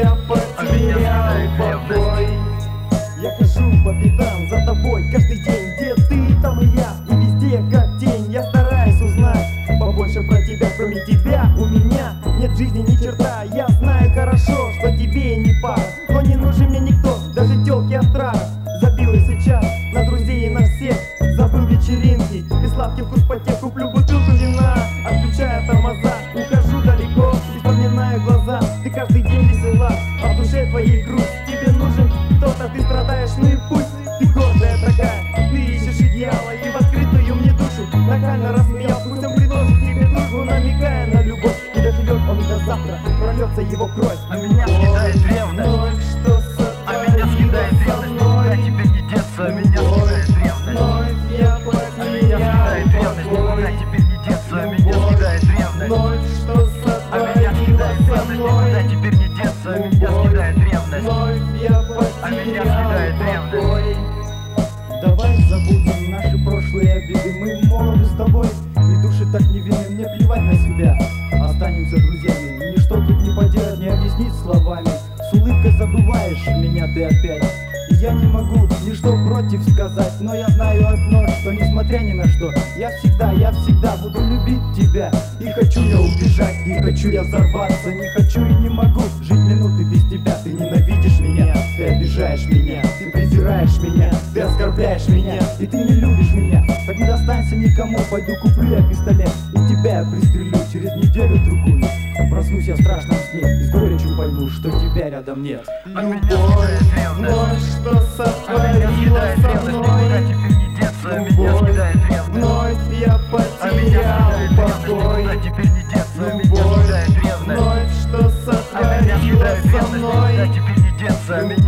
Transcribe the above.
я потерял покой. Я хожу по пятам за тобой каждый день, где ты, там и я, и везде как тень. Я стараюсь узнать побольше про тебя, кроме тебя у меня нет жизни ни черта. Я знаю хорошо, что тебе не пара, но не нужен мне никто, даже тёлки от страха. Забил я сейчас на друзей и на всех, забыл вечеринки и сладкий вкус потех. Куплю бутылку вина, отключая тормоза, ухожу далеко и вспоминаю глаза. Ты каждый день весела, а в душе твоей грусть. Тебе нужен кто-то, ты страдаешь, ну и пусть. Ты гордая такая, ты ищешь идеала и в открытую мне душу нахально рассмеял. Пусть он предложит тебе дружбу, намекая на любовь, и доживет он до завтра, прольется его кровь. А меня съедает ревность, а меня съедает ревность, никуда теперь не деться. А меня съедает ревность, а меня съедает ревность, никуда теперь не деться. А меня съедает ревность, а меня съедает ревность, никуда теперь не деться. А меня съедает ревность, а меня съедает ревность. Давай забудем наши прошлые обиды, мы молоды с тобой, и души так невинны, мне плевать на себя. Останемся друзьями, ничто тут не поделать, не объяснить словами. С улыбкой забываешь меня ты опять, и я не могу ничто против сказать. Но я знаю одно, что несмотря ни на что, я всегда буду любить тебя. И хочу я убежать, и хочу я взорваться, не хочу и не могу жить минуты без тебя. Ты ненавидишь меня, ты обижаешь меня, ты презираешь меня, ты оскорбляешь меня, и ты не любишь меня. Так не достанься никому, пойду куплю я пистолет, и тебя я пристрелю через неделю-другую. Проснусь я в страшном сне, и с горечью пойму, что тебя рядом нет. А меня съедает ревность, что сотворила со мной. теперь не деться. А меня съедает ревность, Вновь я а меня потерял съедает ревность, покой. никуда теперь не деться. А меня съедает ревность, Вновь что а меня сотворила съедает со ревность, никуда мной. теперь не деться. А меня